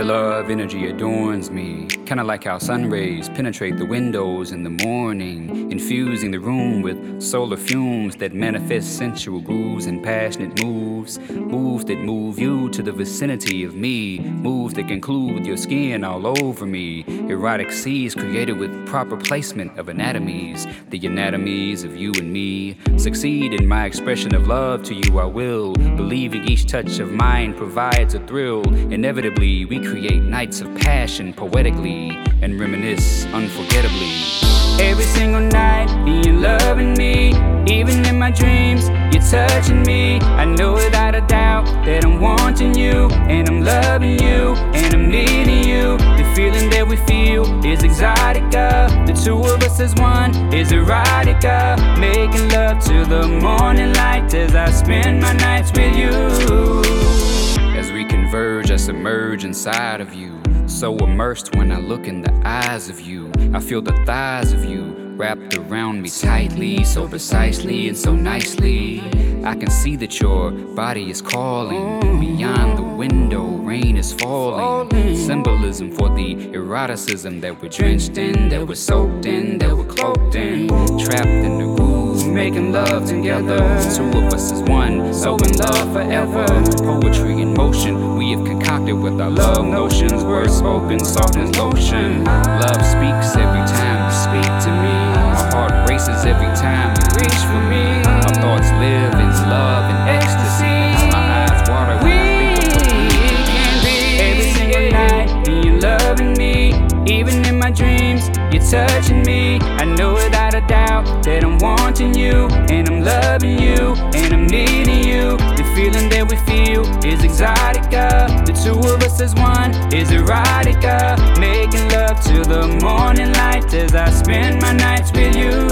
love energy adorns me, kinda like how sun rays penetrate the windows in the morning, infusing the room with solar fumes that manifest sensual grooves and passionate moves. Moves that move you to the vicinity of me, moves that conclude with your skin all over me. Erotic seas created with proper placement of anatomies, the anatomies of you and me. Succeed in my expression of love to you I will, believing each touch of mine provides a thrill. Inevitably we create nights of passion poetically and reminisce unforgettably. Every single night you're loving me, even in my dreams you're touching me. I know without a doubt that I'm wanting you, and I'm loving you, and I'm needing you. The feeling that we feel is exotica. The two of us as one is erotica. Making love till the morning light as I spend my nights with you. As we converge, I submerge inside of you, so immersed when I look in the eyes of you. I feel the thighs of you wrapped around me tightly, so precisely and so nicely. I can see that your body is calling. Beyond the window, rain is falling. Symbolism for the eroticism that we're drenched in, that we're soaked in, that we're cloaked in. Trapped in the groove, making love together. The two of us is one, so in love forever. Poetry in motion, we have concocted with our love notions. Words spoken, soft as lotion. Love speaks every time you speak to me. My heart races every time you reach for me. My thoughts live in love and ecstasy. My eyes water when I think of what we can be. Every single night you're loving me, even in my dreams you're touching me. I know without a doubt that I'm wanting you, and I'm loving you, and I'm needing you. The feeling that we feel is exotica. The two of us as one is erotica. Making love till the morning light as I spend my nights with you.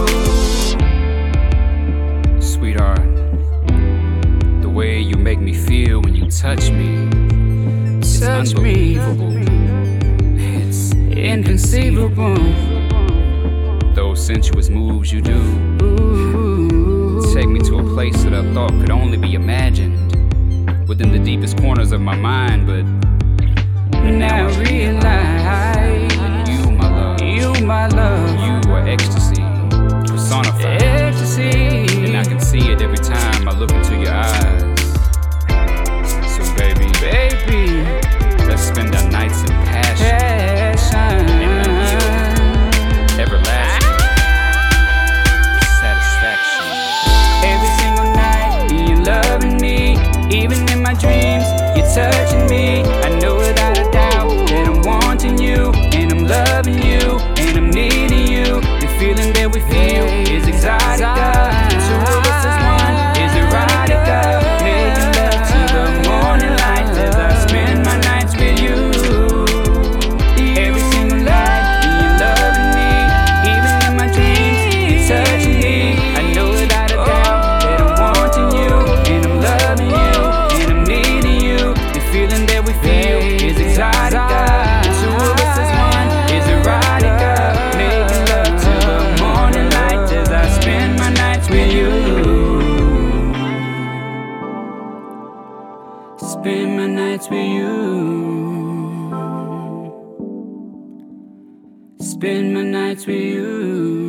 Sweetheart, the way you make me feel when you touch me, it's unbelievable. It's inconceivable. Those sensuous moves you do take me to a place that I thought could only be imagined within the deepest corners of my mind, but now I realize you, my love, you are ecstasy personified. Ecstasy, and I can see it every time I look into your eyes. So baby, let's spend our nights in passion and until everlasting satisfaction. Every single night you're loving me, even in my dreams you're touching me. I know without a doubt that I'm wanting you, and I'm loving you, and I'm needing you. The feeling that we feel is exotica. The two of us as one is erotica. Making love till the morning light as I spend my nights with you. Every single night you're loving me, even in my dreams you're touching me. I know without a doubt that I'm wanting you, and I'm loving you, and I'm needing you. The feeling that we feel is exotica. The two of us as one is erotica. Making love till the morning light as I spend my nights with you. Spend my nights with you. Spend my nights with you.